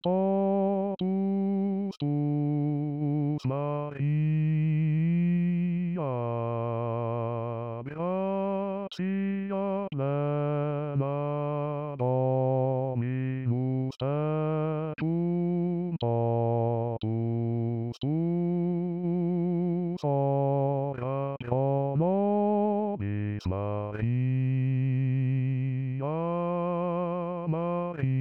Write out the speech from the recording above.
Totus tuus Maria, gratia plena Dominus tecum, totus tuus ora pro nobis Maria, Maria.